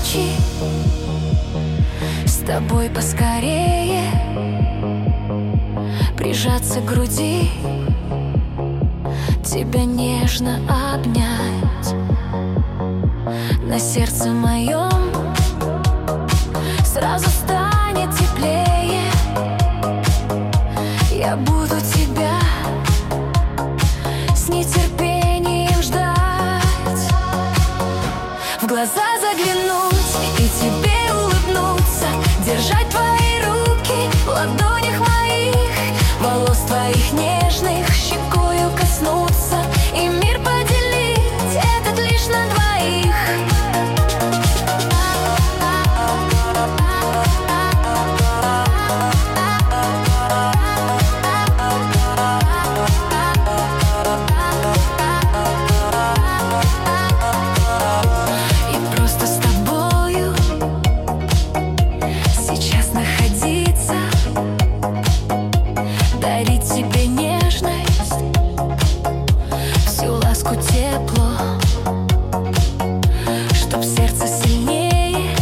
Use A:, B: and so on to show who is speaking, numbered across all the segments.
A: ночи, с тобой поскорее прижаться к груди, тебя нежно обнять. На сердце моем сразу станет теплее. Я буду тебя с нетерпением ждать. В глаза заглянуть и тебе улыбнуться, держать твои руки в ладонях моих, волос твоих нежных щекою коснуться и мир поделить этот лишь на двоих. И просто с тобою сейчас находиться, дарить тебе нежность, всю ласку, тепло, чтоб сердце сильнее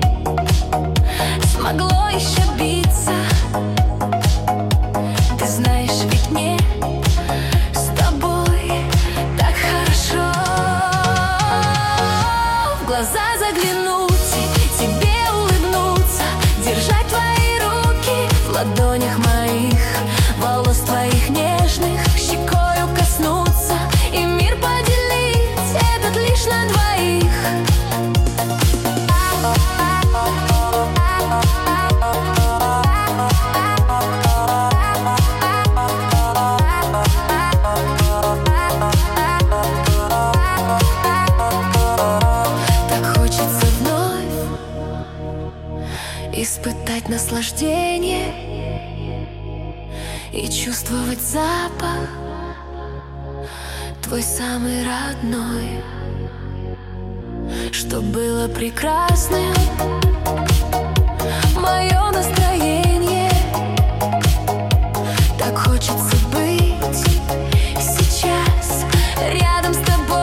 A: смогло еще биться. Ты знаешь, ведь мне с тобой так хорошо. В глаза заглянуть и тебе улыбнуться, держать твои руки в ладонях моих, волос твоих нежных щекою коснуться и мир поделить этот лишь на двоих. Так хочется вновь испытать наслаждение и чувствовать запах твой самый родной, что было прекрасным мое настроение. Так хочется быть сейчас рядом с тобой.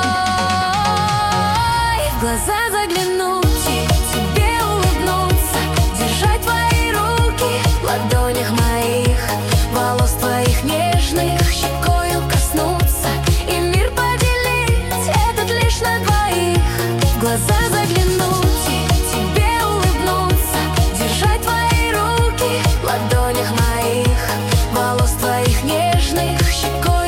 A: В глаза заглянуть и тебе улыбнуться, держать твои руки в ладонях моих, волос твоих нежных щекою коснуться и мир поделить этот лишь на двоих. В глаза заглянуть и тебе улыбнуться, держать твои руки в ладонях моих, волос твоих нежных щекой